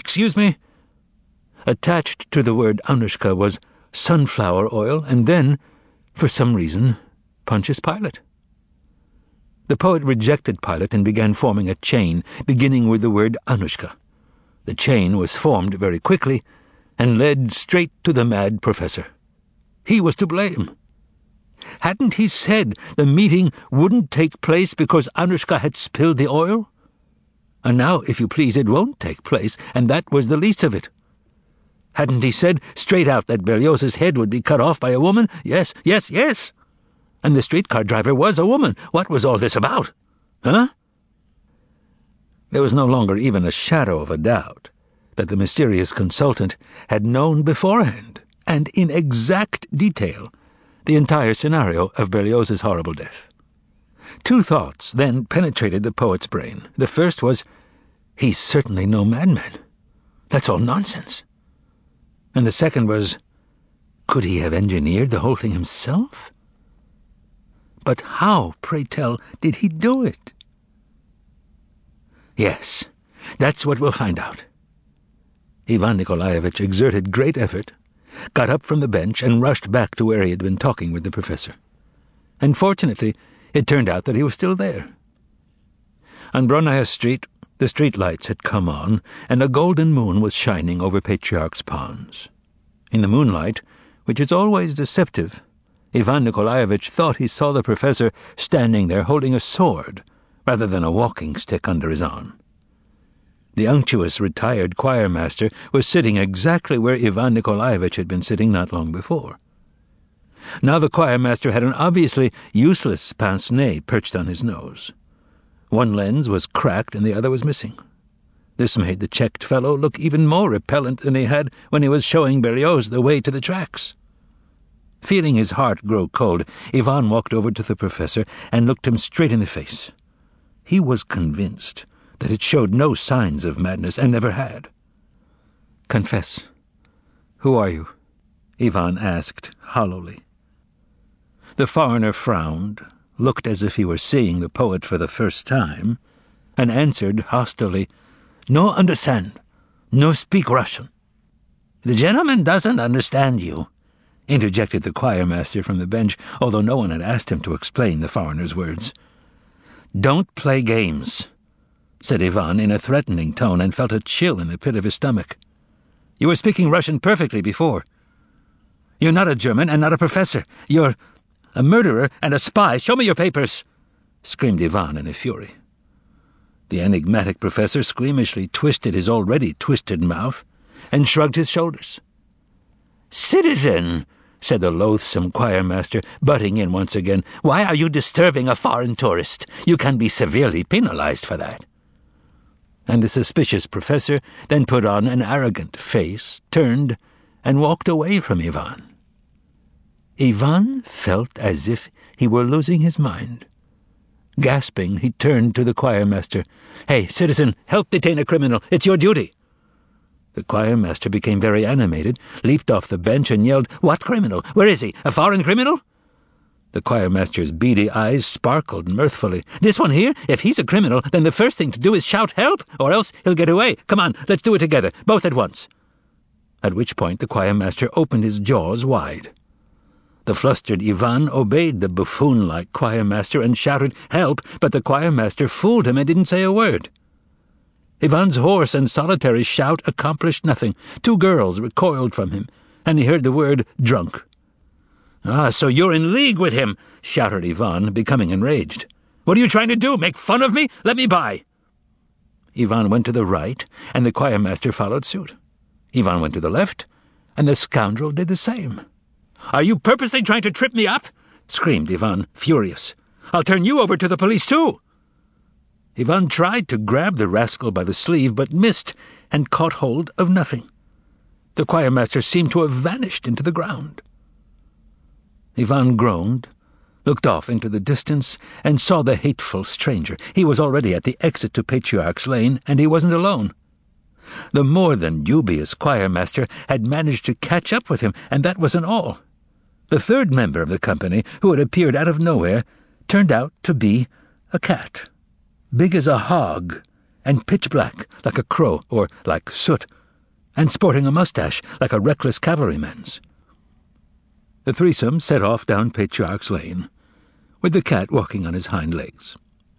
Attached to the word Annushka was sunflower oil, and then, for some reason, Pontius Pilate. The poet rejected Pilate and began forming a chain, beginning with the word Annushka. The chain was formed very quickly and led straight to the mad professor. He was to blame. Hadn't he said the meeting wouldn't take place because Anushka had spilled the oil? And now, if you please, it won't take place, and that was the least of it. Hadn't he said straight out that Berlioz's head would be cut off by a woman? Yes, yes, yes. And the streetcar driver was a woman. What was all this about? Huh? There was no longer even a shadow of a doubt that the mysterious consultant had known beforehand, and in exact detail, the entire scenario of Berlioz's horrible death. Two thoughts then penetrated the poet's brain. The first was, he's certainly no madman. That's all nonsense. And the second was, could he have engineered the whole thing himself? But how, pray tell, did he do it? Yes, that's what we'll find out. Ivan Nikolaevich exerted great effort, got up from the bench, and rushed back to where he had been talking with the professor. And fortunately, it turned out that he was still there. On Bronnaya Street, the street lights had come on, and a golden moon was shining over Patriarch's ponds. In the moonlight, which is always deceptive, Ivan Nikolaevich thought he saw the professor standing there holding a sword, rather than a walking stick under his arm. The unctuous retired choirmaster was sitting exactly where Ivan Nikolaevich had been sitting not long before. Now the choirmaster had an obviously useless pince-nez perched on his nose. One lens was cracked and the other was missing. This made the checked fellow look even more repellent than he had when he was showing Berlioz the way to the tracks. Feeling his heart grow cold, Ivan walked over to the professor and looked him straight in the face. He was convinced that it showed no signs of madness, and never had. "Confess. Who are you?" Ivan asked hollowly. The foreigner frowned, looked as if he were seeing the poet for the first time, and answered hostilely, "No understand. No speak Russian." "The gentleman doesn't understand you," interjected the choirmaster from the bench, although no one had asked him to explain the foreigner's words. "Don't play games," said Ivan in a threatening tone, and felt a chill in the pit of his stomach. "You were speaking Russian perfectly before. You're not a German and not a professor. You're a murderer and a spy. Show me your papers," screamed Ivan in a fury. The enigmatic professor squeamishly twisted his already twisted mouth and shrugged his shoulders. "Citizen," said the loathsome choirmaster, butting in once again, "why are you disturbing a foreign tourist? You can be severely penalized for that." And the suspicious professor then put on an arrogant face, turned, and walked away from Ivan. Ivan felt as if he were losing his mind. Gasping, he turned to the choirmaster. "Hey, citizen, help detain a criminal. It's your duty." The choirmaster became very animated, leaped off the bench, and yelled, "What criminal? Where is he? A foreign criminal?" The choirmaster's beady eyes sparkled mirthfully. "This one here? If he's a criminal, then the first thing to do is shout 'Help!' or else he'll get away. Come on, let's do it together, both at once." At which point the choirmaster opened his jaws wide. The flustered Ivan obeyed the buffoon-like choirmaster and shouted, "Help!" but the choirmaster fooled him and didn't say a word. Ivan's hoarse and solitary shout accomplished nothing. Two girls recoiled from him, and he heard the word drunk. "Ah, so you're in league with him," shouted Ivan, becoming enraged. "What are you trying to do? Make fun of me? Let me by." Ivan went to the right, and the choirmaster followed suit. Ivan went to the left, and the scoundrel did the same. "Are you purposely trying to trip me up?" screamed Ivan, furious. "I'll turn you over to the police too." Ivan tried to grab the rascal by the sleeve, but missed and caught hold of nothing. The choirmaster seemed to have vanished into the ground. Ivan groaned, looked off into the distance, and saw the hateful stranger. He was already at the exit to Patriarch's Lane, and he wasn't alone. The more than dubious choirmaster had managed to catch up with him, and that wasn't all. The third member of the company, who had appeared out of nowhere, turned out to be a cat, big as a hog, and pitch black like a crow, or like soot, and sporting a mustache like a reckless cavalryman's. The threesome set off down Patriarch's Lane, with the cat walking on his hind legs.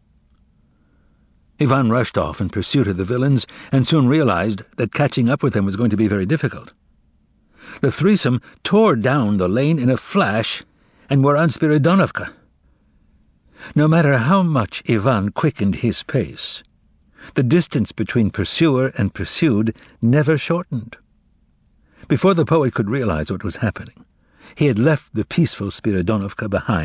Ivan rushed off in pursuit of the villains, and soon realized that catching up with them was going to be very difficult. The threesome tore down the lane in a flash, and were on Spiridonovka. No matter how much Ivan quickened his pace, the distance between pursuer and pursued never shortened. Before the poet could realize what was happening, he had left the peaceful Spiridonovka behind.